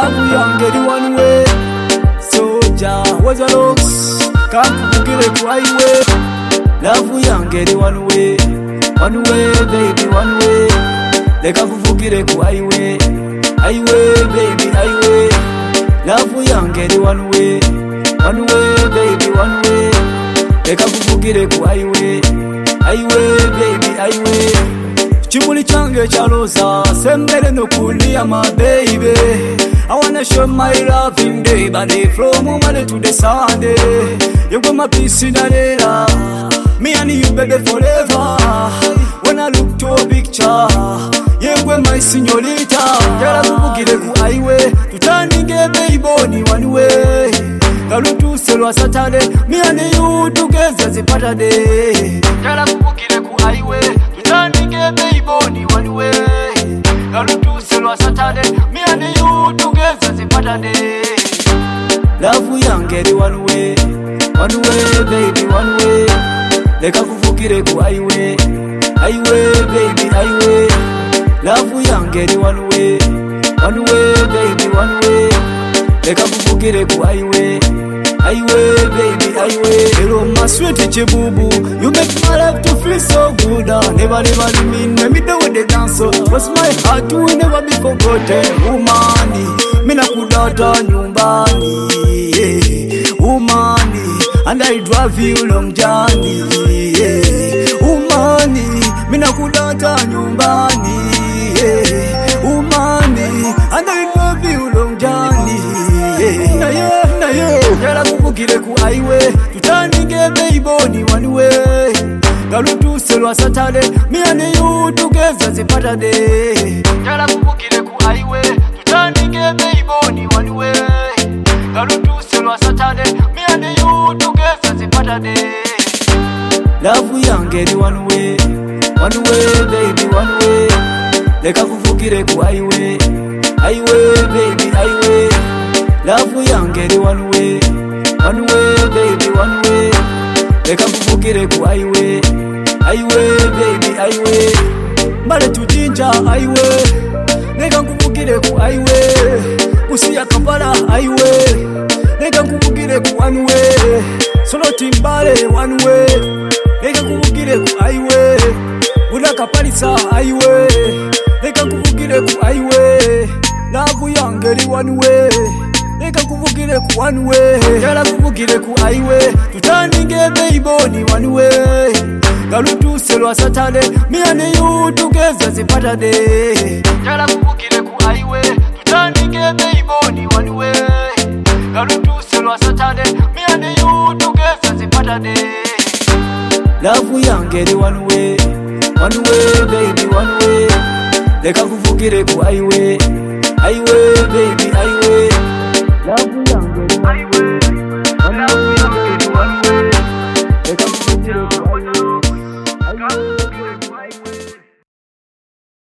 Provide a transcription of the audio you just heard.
love yange di one way. Soldier was a looks, can't forget it highway. Love yange di one way baby, one way. Leka kuvukire ku highway, highway baby, highway. Love yange di one way baby, one way. Leka kuvukire ku highway, highway baby, highway. Chimuli change chalosa, sembele no kulia my baby. I wanna show my love in day by day, from Monday to the Sunday. You got my peace in the me and you baby forever. When I look to a picture, you got my señorita. Jala kuvukire ku highway, tutaninge baby one way. Galutu selwa Saturday, me and you together zipata day. Jala kuvukire ku highway, tutaninge baby one way. Galutu selwa Saturday, me and you together zipata day. Love yange di one way baby, one way. Leka kuvukire ku highway, highway baby, highway. Love yange di one way baby, one way. Leka kuvukire ku highway, highway baby, highway. Hello my sweet chibubu, you make my life to feel so good. Never leave me, let me do the dance. What's my heart will never be forgotten. Umani, mina kudata nyumbani, umani, and I drive you long journey. Umani, mina kudata nyumbani, umani, and I drive you long journey. Na yo, jala kuvukire ku highway, tutaninge baby one way. Galutu selwa Saturday, me and you together zipata day. Jala kuvukire ku highway, tutaninge baby one way. Galutu selwa Saturday, me and you together zipata day. Love yange di one way baby, one way. Leka kuvukire ku highway, highway baby, highway. Love yange di one way baby, one way. Leka kuvukire ku highway, highway baby, highway. Mbale tujinja highway, leka kuvukire ku highway. Busia Kampala highway, leka kuvukire ku one way. Solo Timbale one way, leka kuvukire ku highway. Bulaka Palisa highway, leka kuvukire ku highway. Love yange di one way, leka kuvukire ku one way. Jala kuvukire ku highway, tutaninge baby one way. Galutu selwa Saturday, me and you together zipata day. Jala kuvukire ku highway, tutaninge baby one way. Galutu selwa Saturday, me and you together zipata day. Love yange di one way baby, one way. Leka kuvukire ku highway, highway baby, highway. Love